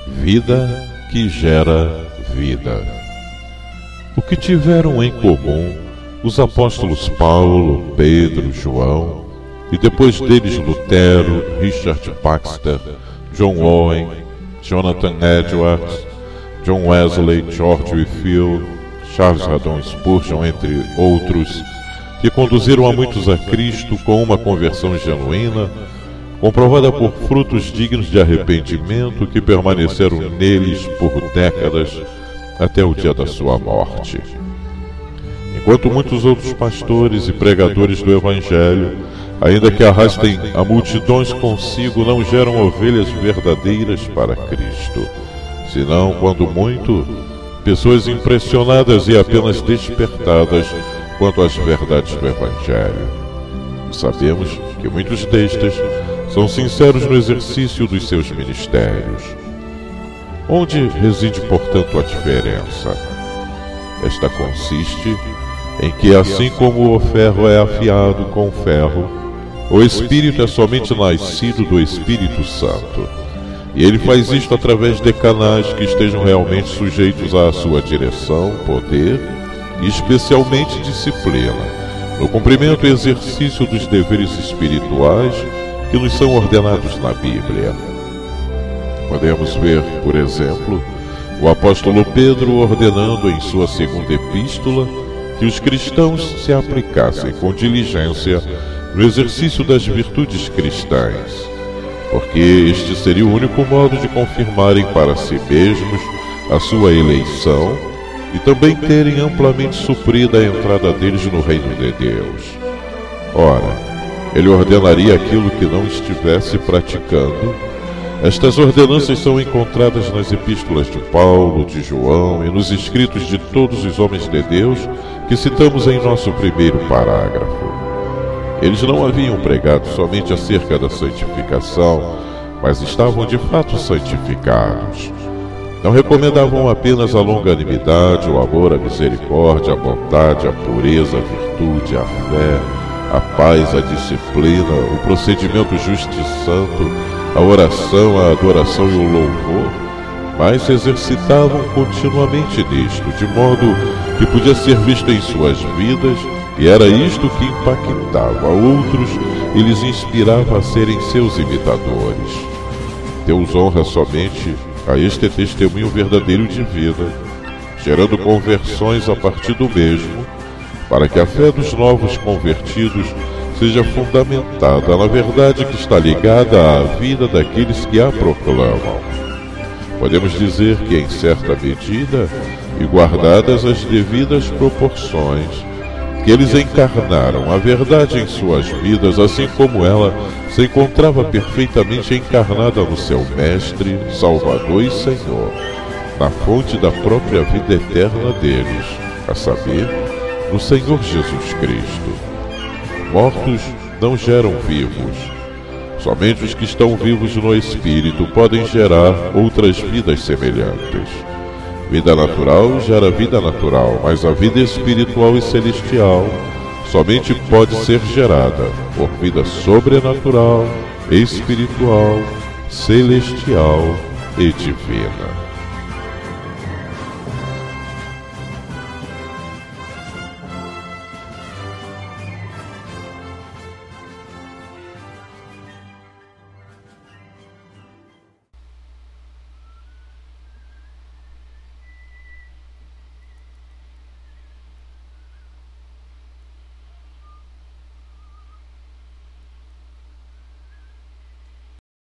Vida que gera vida. O que tiveram em comum os apóstolos Paulo, Pedro, João, e depois deles Lutero, Richard Baxter, John Owen, Jonathan Edwards, John Wesley, George Whitefield, Charles Haddon Spurgeon, entre outros, que conduziram a muitos a Cristo com uma conversão genuína, comprovada por frutos dignos de arrependimento que permaneceram neles por décadas até o dia da sua morte. Enquanto muitos outros pastores e pregadores do Evangelho, ainda que arrastem a multidões consigo, não geram ovelhas verdadeiras para Cristo, senão, quando muito, pessoas impressionadas e apenas despertadas quanto às verdades do Evangelho. Sabemos que muitos destes são sinceros no exercício dos seus ministérios. Onde reside, portanto, a diferença? Esta consiste em que, assim como o ferro é afiado com ferro, o Espírito é somente nascido do Espírito Santo, e ele faz isto através de canais que estejam realmente sujeitos à sua direção, poder e especialmente disciplina, no cumprimento e exercício dos deveres espirituais que nos são ordenados na Bíblia. Podemos ver, por exemplo, o apóstolo Pedro ordenando em sua segunda epístola que os cristãos se aplicassem com diligência no exercício das virtudes cristãs, porque este seria o único modo de confirmarem para si mesmos a sua eleição e também terem amplamente suprida a entrada deles no reino de Deus. Ora, ele ordenaria aquilo que não estivesse praticando. Estas ordenanças são encontradas nas epístolas de Paulo, de João e nos escritos de todos os homens de Deus que citamos em nosso primeiro parágrafo. Eles não haviam pregado somente acerca da santificação, mas estavam de fato santificados. Não recomendavam apenas a longanimidade, o amor, a misericórdia, a bondade, a pureza, a virtude, a fé, a paz, a disciplina, o procedimento justo e santo, a oração, a adoração e o louvor, mas se exercitavam continuamente nisto, de modo que podia ser visto em suas vidas, e era isto que impactava a outros e lhes inspirava a serem seus imitadores. Deus honra somente a este testemunho verdadeiro de vida, gerando conversões a partir do mesmo, para que a fé dos novos convertidos seja fundamentada na verdade que está ligada à vida daqueles que a proclamam. Podemos dizer que, em certa medida, e guardadas as devidas proporções, que eles encarnaram a verdade em suas vidas, assim como ela se encontrava perfeitamente encarnada no seu Mestre, Salvador e Senhor, na fonte da própria vida eterna deles, a saber, no Senhor Jesus Cristo. Mortos não geram vivos. Somente os que estão vivos no Espírito podem gerar outras vidas semelhantes. Vida natural gera vida natural, mas a vida espiritual e celestial somente pode ser gerada por vida sobrenatural, espiritual, celestial e divina.